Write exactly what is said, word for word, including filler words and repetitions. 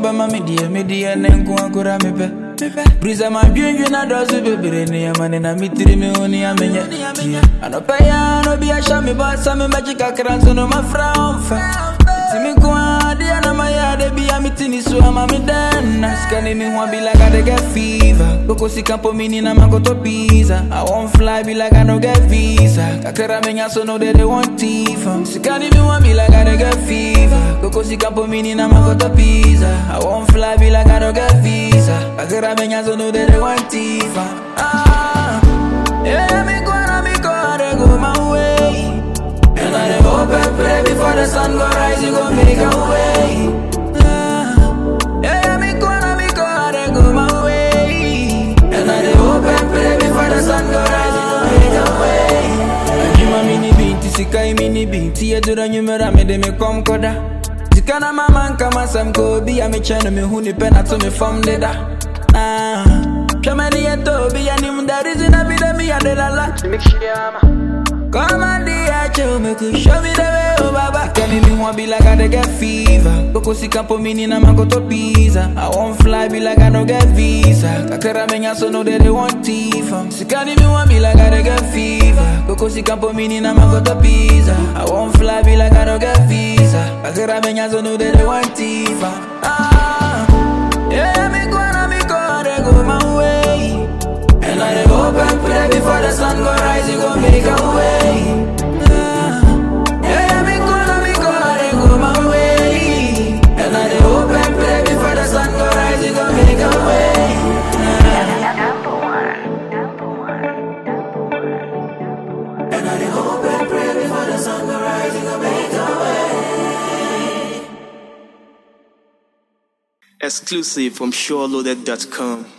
ba mami die me die ne nko akora me pe. Brisa ma dwindwi na dozu bebere ne amane na mitiri me oni amenye. Anopa ya no bi a sha me ba sa me magic akran so no ma fra onfa. Timi kwa dia na maya de bi a mitini so ama me den. Askani me ho be like I dey get fever. Koko si campo mini na makoto pizza. I won't fly be like I no get visa. Kakera me nya so no they they want tifa. Sikani me want be like I dey get fever. Koko si campo mini na makoto pizza. I won't fly be like I no get visa. Kakera me nya so no they they want tifa. Ah, yeah me go na me go I dey go my way. And I dey hope and pray before the sun go rise, you go make a way. Ah, yeah me go na me go I dey go my way. And I dey hope and pray before the sun go rise, you go make a way. Ajima mini binti sikai mini binti edura nyumera me de me kom koda. Zikana mama nkama sam ko bi ya me cheno me hu ni pena to me fam deda. Ah, chamani eto bi ya ni mdari zina vida mi ya de la la. Come on dear, chill, make you show me the way, oh baba. Tell me me want be like I dey get fever. Koko si campo mini na makoto pizza. I won't fly be like I no get visa. Kakera me nya so no they they want tifa. Sikani me want be like I dey get fever. Koko si campo mini na makoto pizza. I won't fly be like I no get visa. Kakera me nya so no they they want tifa. Ah, yeah me go na me go I dey go my way. And I dey hope and pray before the sun go rise, you go make a way. Ah, yeah, me go, na me go, I dey go my way. And I dey hope and pray before the sun go rise, you go make a way. Number one, number one, number one. And I dey hope and pray before the sun go rise, you go make a way. Exclusive from SureLoaded dot com.